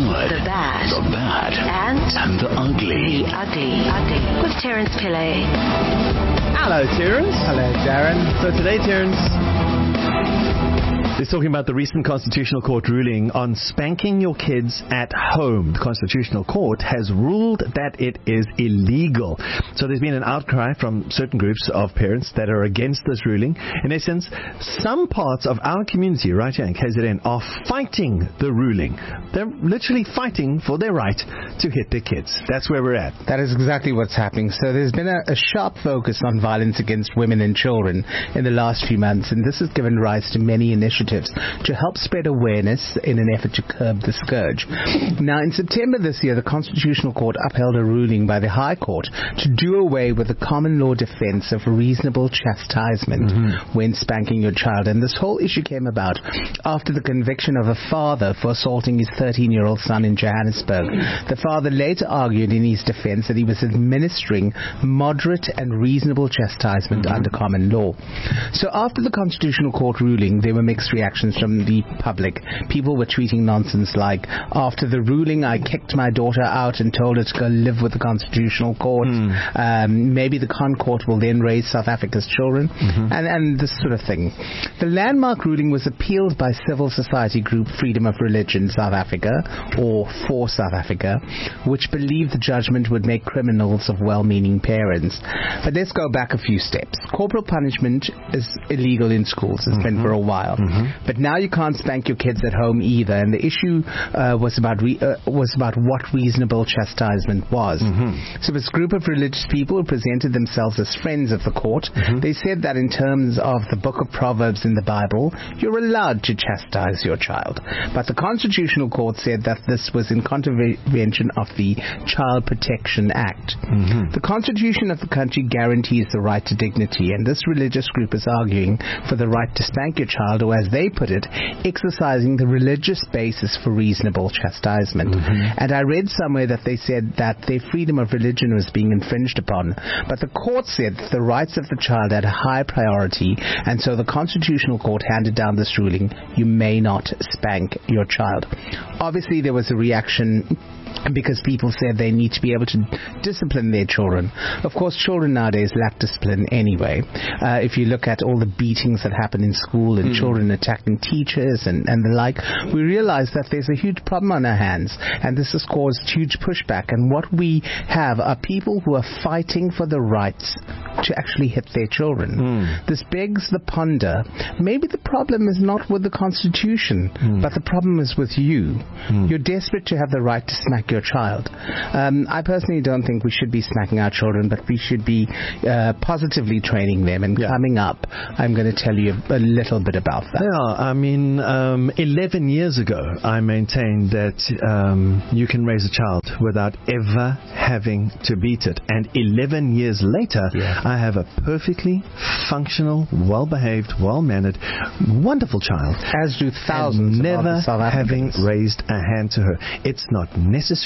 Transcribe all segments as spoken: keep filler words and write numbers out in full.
good, the bad, the bad, and, and the ugly. the ugly, ugly, with Terence Pillay. Hello, Terence. Hello, Darren. So today, Terence is talking about the recent Constitutional Court ruling on spanking your kids at home. The Constitutional Court has ruled that it is illegal. So there's been an outcry from certain groups of parents that are against this ruling. In essence, some parts of our community right here in K Z N are fighting the ruling. They're literally fighting for their right to hit their kids. That's where we're at. That is exactly what's happening. So there's been a, a sharp focus on violence against women and children in the last few months, and this has given rise to many initiatives to help spread awareness in an effort to curb the scourge. Now, in September this year, the Constitutional Court upheld a ruling by the High Court to do away with the common law defense of reasonable chastisement mm-hmm. when spanking your child. And this whole issue came about after the conviction of a father for assaulting his thirteen-year-old son in Johannesburg. The father later argued in his defense that he was administering moderate and reasonable chastisement mm-hmm. under common law. So after the Constitutional Court ruling, there were mixed reactions from the public. People were tweeting nonsense like, after the ruling, I kicked my daughter out and told her to go live with the Constitutional Court. Mm. Um, maybe the Con Court will then raise South Africa's children, mm-hmm. and, and this sort of thing. The landmark ruling was appealed by civil society group Freedom of Religion South Africa, or For South Africa, which believed the judgment would make criminals of well-meaning parents. But let's go back a few steps. Corporal punishment is illegal in schools. It's mm-hmm. been for a while. Mm-hmm. But now you can't spank your kids at home either. And the issue uh, was about re- uh, was about what reasonable chastisement was. Mm-hmm. So this group of religious people who presented themselves as friends of the court, mm-hmm. they said that in terms of the book of Proverbs in the Bible, you're allowed to chastise your child. But the Constitutional Court said that this was in contravention of the Child Protection Act. Mm-hmm. The Constitution of the country guarantees the right to dignity, and this religious group is arguing for the right to spank your child, or as they put it, exercising the religious basis for reasonable chastisement. Mm-hmm. And I read somewhere that they said that their freedom of religion was being infringed upon. But the court said that the rights of the child had a high priority, and so the Constitutional Court handed down this ruling: you may not spank your child. Obviously, there was a reaction because people said they need to be able to discipline their children. Of course, children nowadays lack discipline anyway. Uh, if you look at all the beatings that happen in school and mm. children attacking teachers and, and the like, we realize that there's a huge problem on our hands, and this has caused huge pushback. And what we have are people who are fighting for the rights to actually hit their children. Mm. This begs the ponder, maybe the problem is not with the Constitution, mm. but the problem is with you. Mm. You're desperate to have the right to smack your child. Um, I personally don't think we should be smacking our children, but we should be uh, positively training them. And yeah. coming up, I'm going to tell you a, a little bit about that. Yeah, I mean, um, eleven years ago, I maintained that um, you can raise a child without ever having to beat it. And eleven years later, yeah. I have a perfectly functional, well-behaved, well-mannered, wonderful child. As do thousands and never of South Africans. having raised a hand to her. It's not necessary.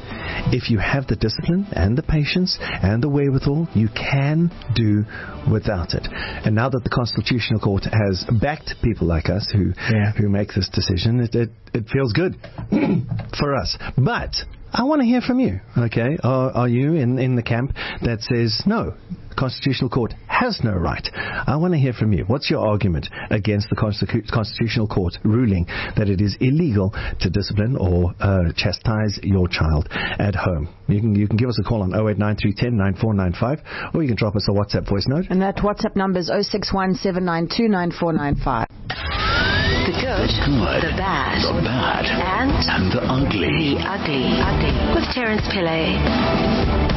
If you have the discipline and the patience and the wherewithal, you can do without it. And now that the Constitutional Court has backed people like us who yeah. who make this decision, it, it, it feels good for us. But I want to hear from you, okay? Are, are you in, in the camp that says, no, the Constitutional Court has no right? I want to hear from you. What's your argument against the Constitu- Constitutional Court ruling that it is illegal to discipline or uh, chastise your child at home? You can you can give us a call on oh eight nine three one oh nine four nine five, or you can drop us a WhatsApp voice note. And that WhatsApp number is oh six one seven nine two nine four nine five. The good, the good, the bad, the bad, and, and the ugly. The ugly, ugly, with Terence Pillay.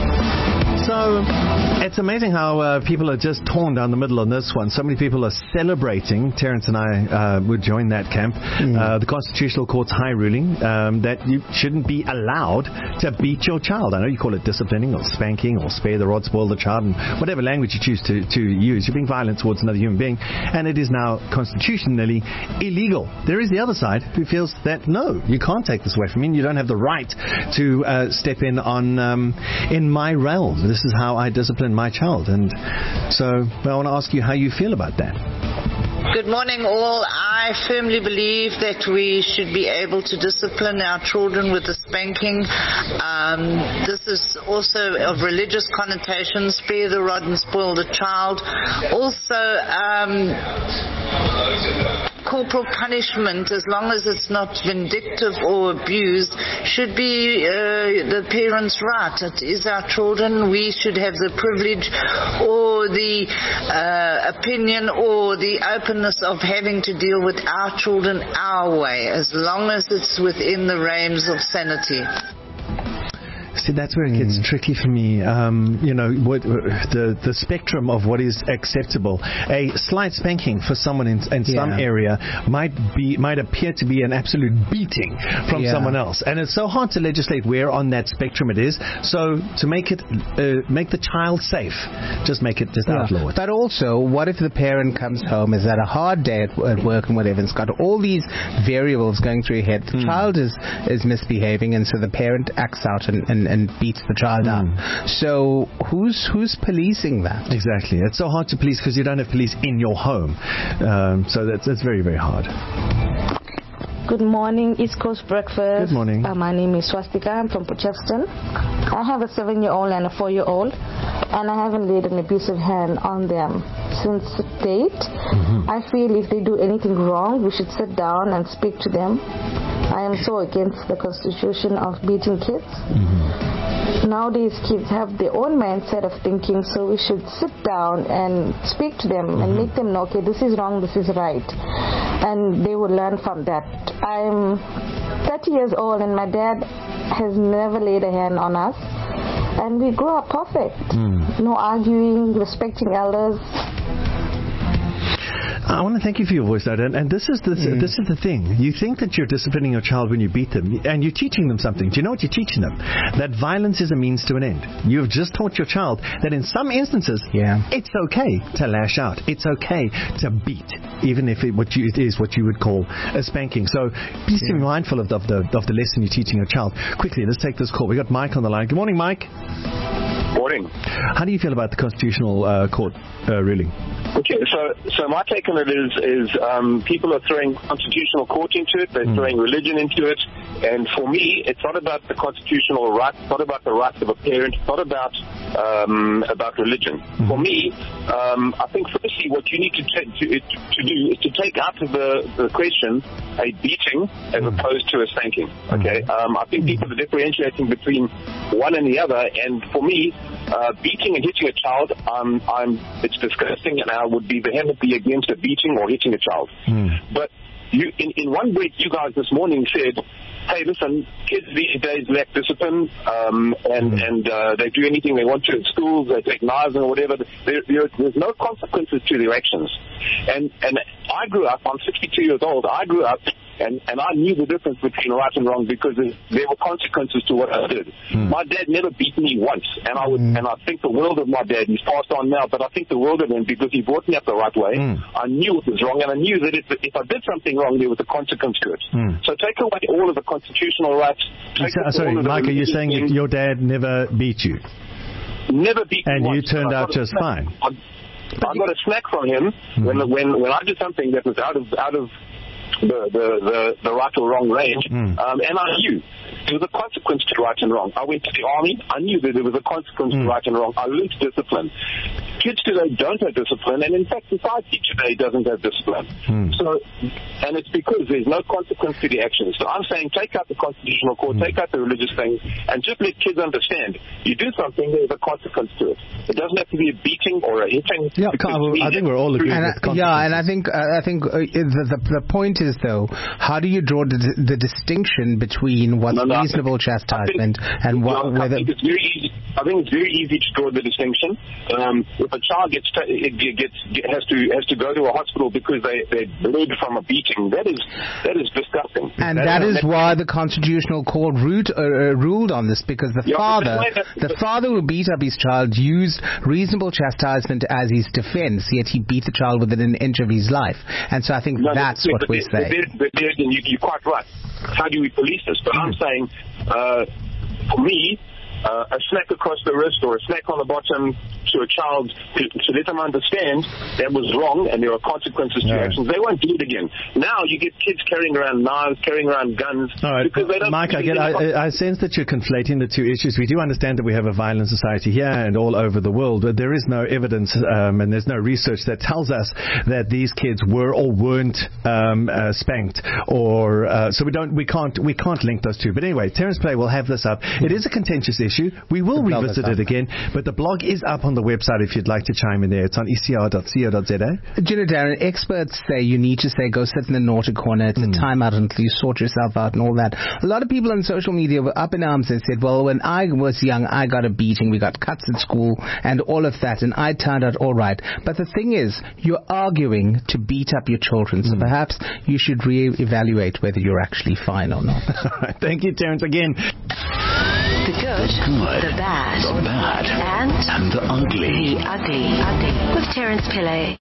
So, it's amazing how uh, people are just torn down the middle on this one. So many people are celebrating. Terence and I uh, would join that camp. Mm. Uh, the Constitutional Court's high ruling um, that you shouldn't be allowed to beat your child. I know you call it disciplining or spanking or spare the rod, spoil the child, and whatever language you choose to, to use. You're being violent towards another human being, and it is now constitutionally illegal. There is the other side who feels that, no, you can't take this away from me. You don't have the right to uh, step in on um, in my realm. This is how I discipline my child. And so I want to ask you how you feel about that. Good morning, all. I I firmly believe that we should be able to discipline our children with the spanking. Um, this is also of religious connotations, spare the rod and spoil the child. Also, um, corporal punishment, as long as it's not vindictive or abused, should be uh, the parents' right. It is our children. We should have the privilege or the uh, opinion or the openness of having to deal with our children our way, as long as it's within the realms of sanity. See, that's where it gets mm. tricky for me. Um, you know, what, the the spectrum of what is acceptable. A slight spanking for someone in, in yeah. some area might be might appear to be an absolute beating from yeah. someone else, and it's so hard to legislate where on that spectrum it is. So to make it uh, make the child safe, just make it just yeah. outlaw it. But also, what if the parent comes home, is had a hard day at, at work and whatever, and it's got all these variables going through your head. The mm. child is is misbehaving, and so the parent acts out and, and and beats the child mm. up. So who's who's policing that? Exactly. It's so hard to police because you don't have police in your home. Um, so that's, that's very, very hard. Good morning, East Coast Breakfast. Good morning. Uh, my name is Swastika. I'm from Potchefstroom. I have a seven-year-old and a four-year-old, and I haven't laid an abusive hand on them since date. Mm-hmm. I feel if they do anything wrong, we should sit down and speak to them. I am so against the constitution of beating kids. Mm-hmm. Nowadays, kids have their own mindset of thinking, so we should sit down and speak to them mm-hmm. and make them know, okay, this is wrong, this is right. And they will learn from that. I'm thirty years old, and my dad has never laid a hand on us. And we grew up perfect. Mm. No arguing, respecting elders. I want to thank you for your voice, Dad. And, and this is the, mm. this is the thing. You think that you're disciplining your child when you beat them, and you're teaching them something. Do you know what you're teaching them? That violence is a means to an end. You've just taught your child that in some instances, yeah. it's okay to lash out. It's okay to beat, even if it, what you, it is what you would call a spanking. So please yeah. be mindful of the, of the of the lesson you're teaching your child. Quickly, let's take this call. We got Mike on the line. Good morning, Mike. Morning. How do you feel about the Constitutional uh, Court uh, ruling? Okay, so so my take on it is is um, people are throwing constitutional court into it. They're mm. throwing religion into it, and for me, it's not about the constitutional rights. It's not about the rights of a parent. It's not about um, about religion. Mm. For me, um, I think firstly, what you need to, t- to to do is to take out of the, the question a beating as mm. opposed to a spanking. Okay, um, I think people are differentiating between one and the other, and for me, uh, beating and hitting a child, um, I'm it's disgusting, and I would be vehemently against a beating or hitting a child. Mm. But you, in, in one break, you guys this morning said, hey, listen, kids these days lack discipline, um, and, mm. and uh, they do anything they want to in schools, they take knives and whatever. There, there, there's no consequences to their actions. And, and I grew up, I'm sixty-two years old, I grew up, and, and I knew the difference between right and wrong because there were consequences to what I did. Mm. My dad never beat me once, and I would, mm. and I think the world of my dad. He's passed on now, but I think the world of him because he brought me up the right way. Mm. I knew it was wrong, and I knew that if, if I did something wrong, there was a consequence to it. Mm. So take away all of the constitutional rights. So, sorry, Mike, are you saying things. Your dad never beat you? Never beat and me you once, turned out just fine. I, I got a snack from him mm. when when when I did something that was out of out of the the the, the right or wrong range, mm. um, and I knew there was a consequence to right and wrong. I went to the army. I knew that there was a consequence mm. to right and wrong. I learned discipline. Kids today don't have discipline, and in fact, society today doesn't have discipline. Mm. So, and it's because there's no consequence to the actions. So I'm saying take out the constitutional court, mm. take out the religious things, and just let kids understand. You do something, there's a consequence to it. It doesn't have to be a beating or a hitting. Yeah, I think we're all agreeing with consequences. Yeah, and I think uh, I think uh, the, the the point is though, how do you draw the, the distinction between what's no, no, reasonable think, chastisement think, and what? No, whether I think it's very easy. I think it's very easy to draw the distinction. Um, if a child gets ta- it gets has to has to go to a hospital because they they bled from a beating, that is that is disgusting. And that, that is that, why the Constitutional Court ruled, uh, ruled on this, because the yeah, father the, the father who beat up his child used reasonable chastisement as his defense, yet he beat the child within an inch of his life. And so I think no, that's no, what we're saying. But there again, you, you're quite right. How do we police this? But I'm saying, uh, for me, uh, a smack across the wrist or a smack on the bottom to a child to, to let them understand that was wrong and there are consequences to No. your actions, they won't do it again. Now you get kids carrying around knives, carrying around guns. All right, because they don't Mike, I, get, I, I sense that you're conflating the two issues. We do understand that we have a violent society here and all over the world, but there is no evidence um, and there's no research that tells us that these kids were or weren't um, uh, spanked, or uh, so we don't, we can't, we can't link those two. But anyway, Terence Play will have this up. It is a contentious issue. We will The blog revisit is it up. again, but the blog is up on the website if you'd like to chime in there. It's on e c r dot co dot z a. Do you know, Darren, experts say you need to say go sit in the naughty corner, it's a time out until you sort yourself out and all that. A lot of people on social media were up in arms and said, well, when I was young, I got a beating, we got cuts at school and all of that, and I turned out all right. But the thing is, you're arguing to beat up your children, so perhaps you should re-evaluate whether you're actually fine or not. All right, thank you, Terence, again. The good, Good. the bad, The bad. and And the ugly. the ugly. Ugly. With Terence Pillay.